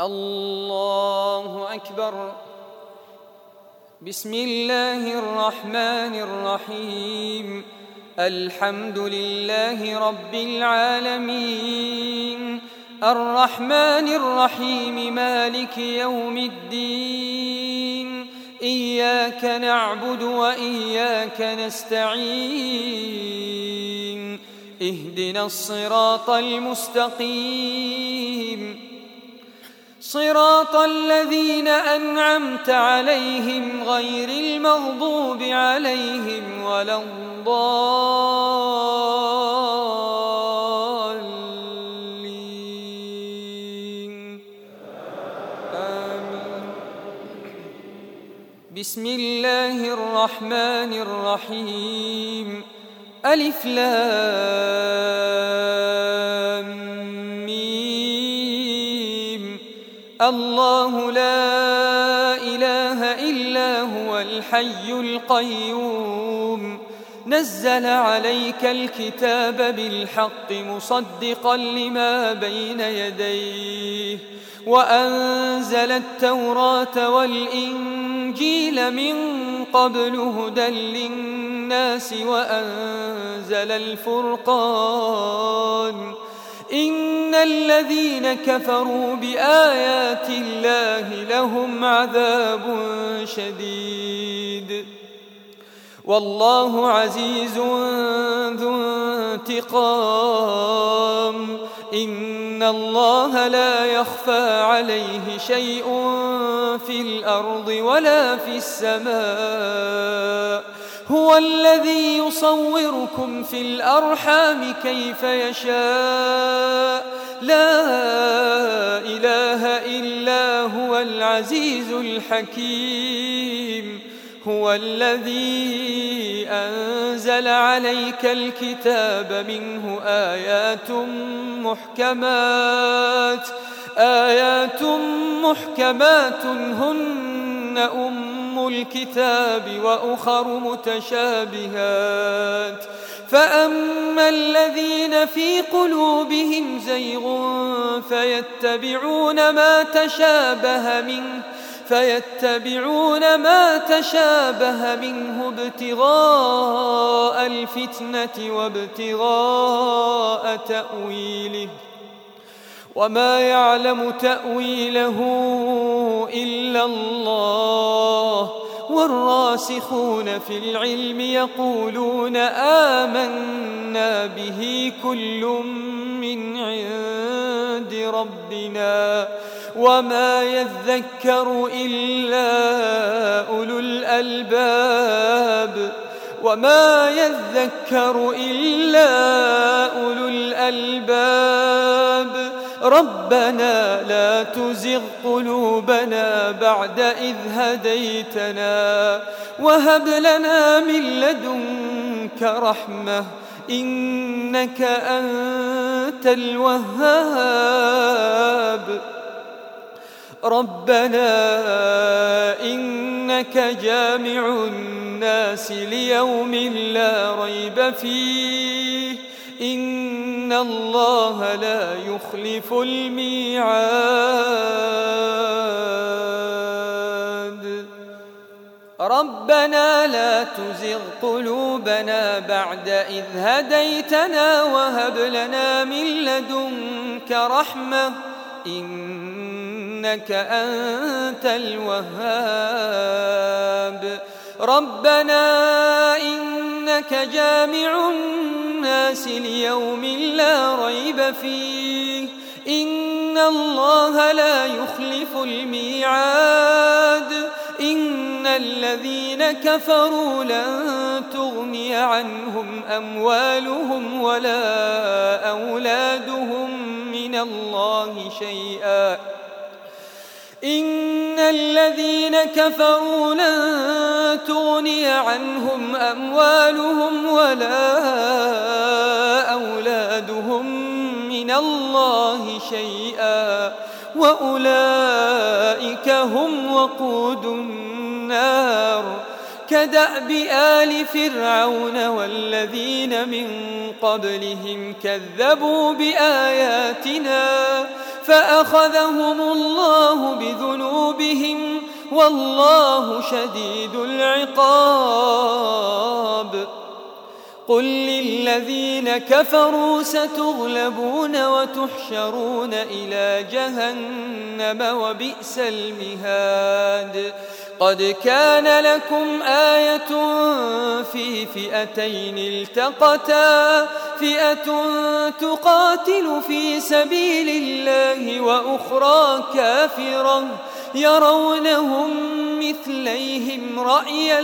الله أكبر. بسم الله الرحمن الرحيم. الحمد لله رب العالمين، الرحمن الرحيم، مالك يوم الدين. إياك نعبد وإياك نستعين. اهدنا الصراط المستقيم، صراط الذين أنعمت عليهم غير المغضوب عليهم ولا الضالين. آمين. بسم الله الرحمن الرحيم. ألف لام الله لا إله إلا هو الحي القيوم، نزل عليك الكتاب بالحق مصدقا لما بين يديه، وأنزل التوراة والإنجيل من قبل هدى للناس، وأنزل الفرقان. إن الذين كفروا بآيات الله لهم عذاب شديد، والله عزيز ذو انتقام. إن الله لا يخفى عليه شيء في الأرض ولا في السماء. هو الذي يصوركم في الأرحام كيف يشاء، لا إله إلا هو العزيز الحكيم. هو الذي أنزل عليك الكتاب منه آيات محكمات هن أم الكتاب وأخر متشابهات. فأما الذين في قلوبهم زيغ فيتبعون ما تشابه منه ابتغاء الفتنة وابتغاء تأويله، وما يعلم تأويله إلا الله. والراسخون في العلم يقولون آمنا به كل من عند ربنا، وما يذكر إلا أولو الألباب. ربنا لا تزغ قلوبنا بعد إذ هديتنا، وهب لنا من لدنك رحمة إنك أنت الوهاب. ربنا إنك جامع الناس ليوم لا ريب فيه، إن الله لا يخلف الميعاد. ربنا لا تزغ قلوبنا بعد إذ هديتنا، وهب لنا من لدنك رحمة إنك أنت الوهاب. ربنا إنك جامع الناس ليوم لا ريب فيه، إن الله لا يخلف الميعاد. إن الذين كفروا لن تغني عنهم أموالهم ولا أولادهم من الله شيئا. إن الذين كفروا لن تغني عنهم أموالهم ولا أولادهم من الله شيئا، وأولئك هم وقود النار. كدأب آل فرعون والذين من قبلهم كذبوا بآياتنا فأخذهم الله بذنوبهم والله شديد العقاب. قل للذين كفروا ستغلبون وتحشرون إلى جهنم وبئس المهاد. قد كان لكم آية في فئتين التقتا فئة تقاتل في سبيل الله وأخرى كافرة يرونهم مثليهم رأي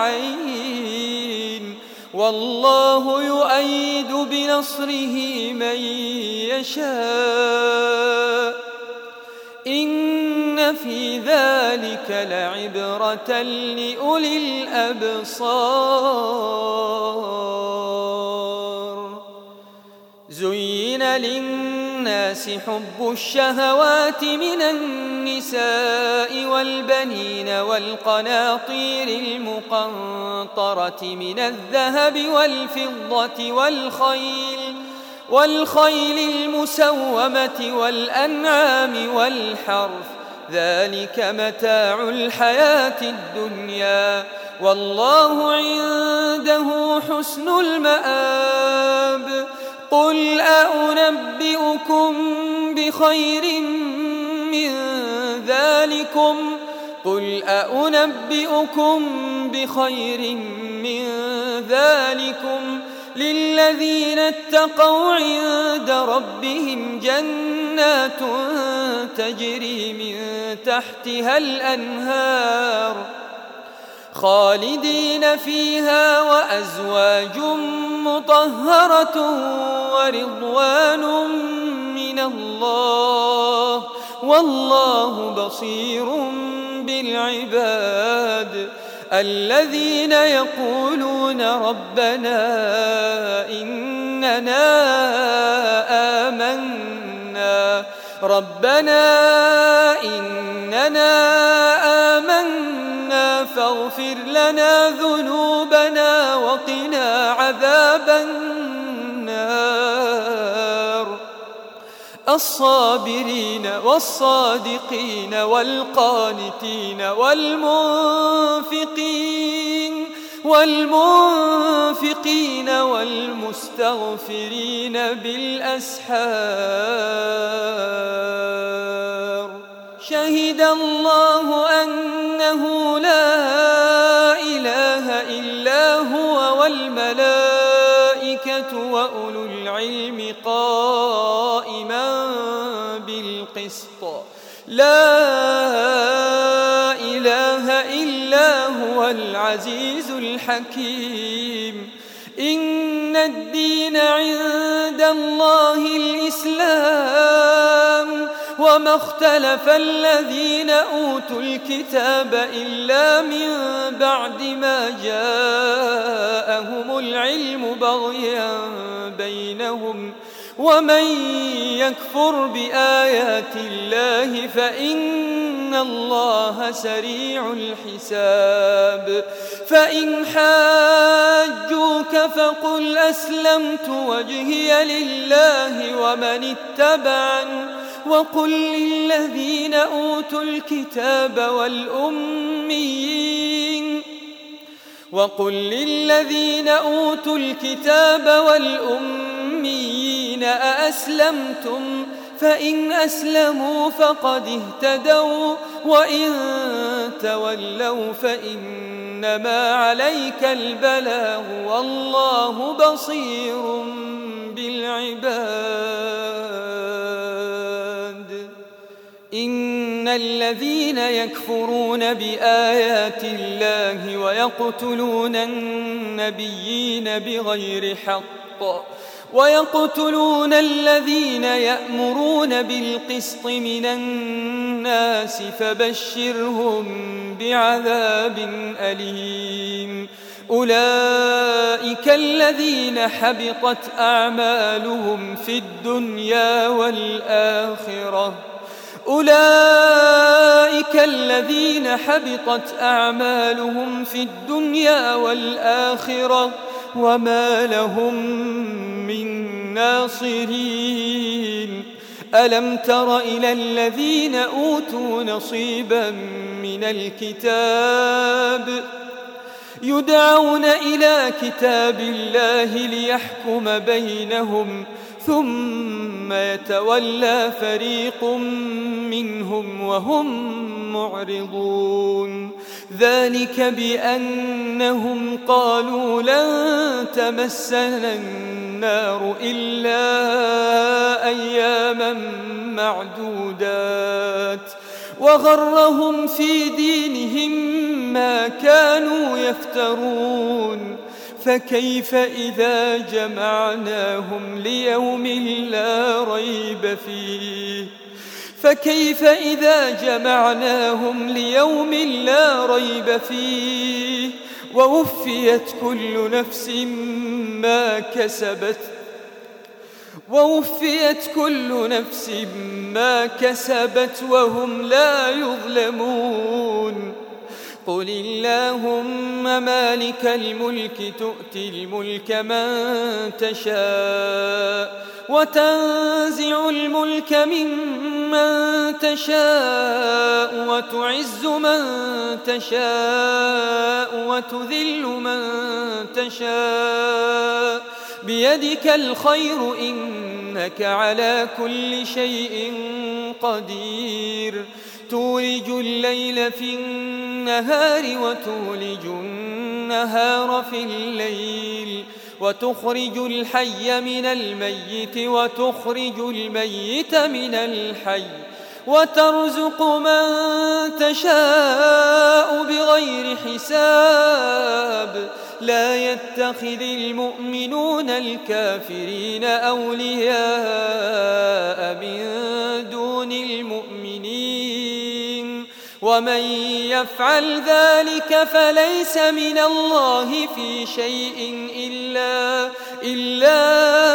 العين والله يؤيد بنصره من يشاء إن في ذلك لعبرة لأولي الأبصار. زين للناس حب الشهوات من النساء والبنين والقناطير المقنطرة من الذهب والفضة والخيل المسومة والأنعام والحرث ذلك متاع الحياة الدنيا والله عنده حسن المآب. قل أنبئكم بخير من ذلكم للذين اتقوا عند ربهم جنات تجري من تحتها الأنهار خالدين فيها وأزواج مطهرة ورضوان من الله والله بصير بالعباد. الذين يقولون ربنا إننا آمنا فاغفر لنا ذنوبنا وقنا عذاب النار. الصابرين والصادقين والقانتين والمنفقين والمستغفرين بالأسحار. شهد الله أنه لا إله إلا هو والملائكة وأولو العلم قائما بالقسط. لا إله إلا هو العزيز الحكيم. إن الدين عند الله الإسلام وما اختلف الذين أوتوا الكتاب إلا من بعد ما جاءهم العلم بغيا بينهم ومن يكفر بآيات الله فإن الله سريع الحساب. فإن حاجوك فقل أسلمت وجهي لله ومن اتبعني وقل للذين أوتوا الكتاب والأميين أأسلمتم فإن أسلموا فقد اهتدوا وإن تولوا فإنما عليك البلاغ والله بصير بالعباد. إن الذين يكفرون بآيات الله ويقتلون النبيين بغير حق ويقتلون الذين يأمرون بالقسط من الناس فبشرهم بعذاب أليم. أولئك الذين حبطت أعمالهم في الدنيا والآخرة وما لهم من ناصرين. ألم تر إلى الذين أوتوا نصيبا من الكتاب يدعون إلى كتاب الله ليحكم بينهم ثم يتولى فريق منهم وهم معرضون ذلك بأنهم قالوا لن تمسنا النار إلا أياما معدودات وغرهم في دينهم ما كانوا يفترون فكيف إذا جمعناهم ليوم لا ريب فيه ووفيت كل نفس ما كسبت وهم لا يظلمون قل اللهم مالك الملك تؤتي الملك من تشاء وتنزع الملك ممن تشاء وتعز من تشاء وتذل من تشاء بيدك الخير إنك على كل شيء قدير تولج الليل في النهار وتولج النهار في الليل وتخرج الحي من الميت وتخرج الميت من الحي وترزق من تشاء بغير حساب لا يتخذ المؤمنون الكافرين أولياء من دون المؤمنين ومن يفعل ذلك فليس من الله في شيء إلا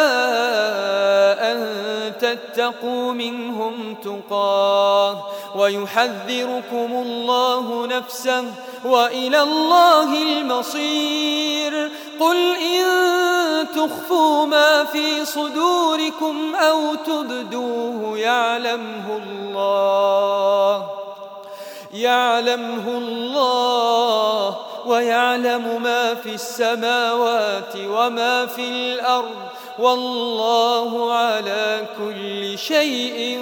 أن تتقوا منهم تقاه ويحذركم الله نفسه وإلى الله المصير قل إن تخفوا ما في صدوركم أو تبدوه يعلمه الله ويعلم ما في السماوات وما في الأرض والله على كل شيء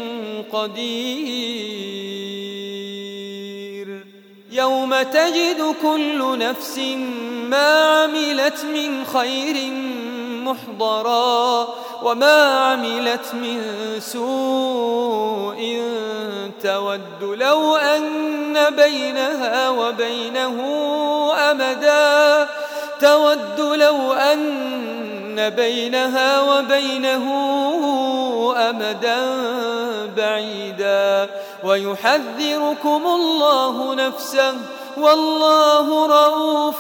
قدير يوم تجد كل نفس ما عملت من خير محضرا وما عملت من سوء تود لو أن بينها وبينه أمدا بعيدا ويحذركم الله نفسه والله رؤوف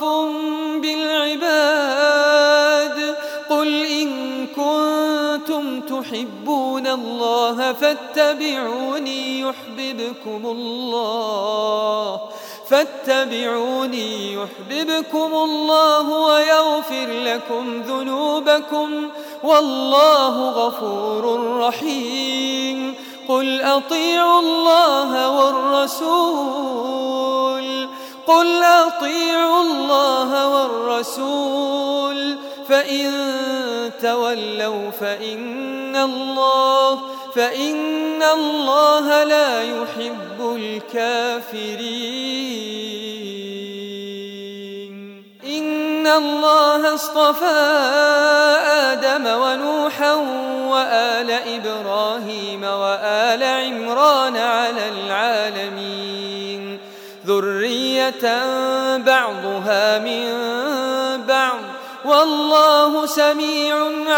بالعباد قل إن كنتم تحبون الله فاتبعوني يحببكم الله ويغفر لكم ذنوبكم والله غفور رحيم قل أطيعوا الله والرسول فإن تولوا فإن الله لا يحب الكافرين إن الله اصطفى آدم ونوحا وآل إبراهيم وآل عمران على العالمين ذرية بعضها من بعض والله سميع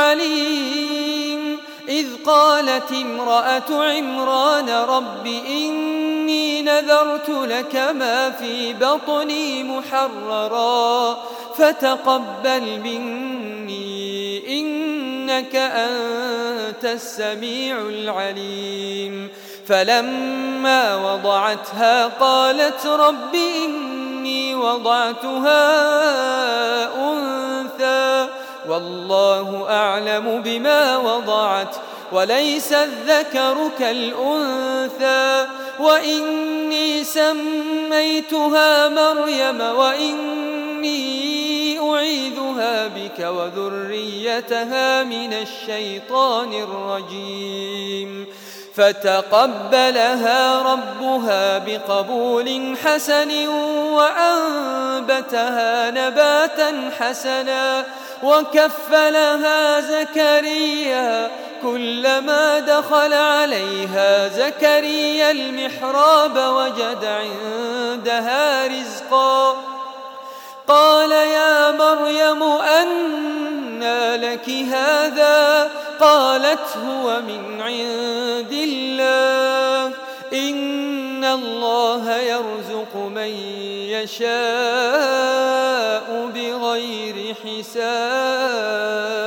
عليم إذ قالت امرأة عمران رب إني نذرت لك ما في بطني محررا فتقبل مني إنك أنت السميع العليم فلما وضعتها قالت رب إني وضعتها أنثى والله أعلم بما وضعت وليس الذكر كالأنثى وإني سميتها مريم وإني أعيذها بك وذريتها من الشيطان الرجيم فتقبلها ربها بقبول حسن وأنبتها نباتا حسنا وكفلها زكريا كلما دخل عليها زكريا المحراب وجد عندها رزقا قال يا مريم أنى لك هذا قالت هو من عند الله إن الله يرزق من يشاء بغير حساب.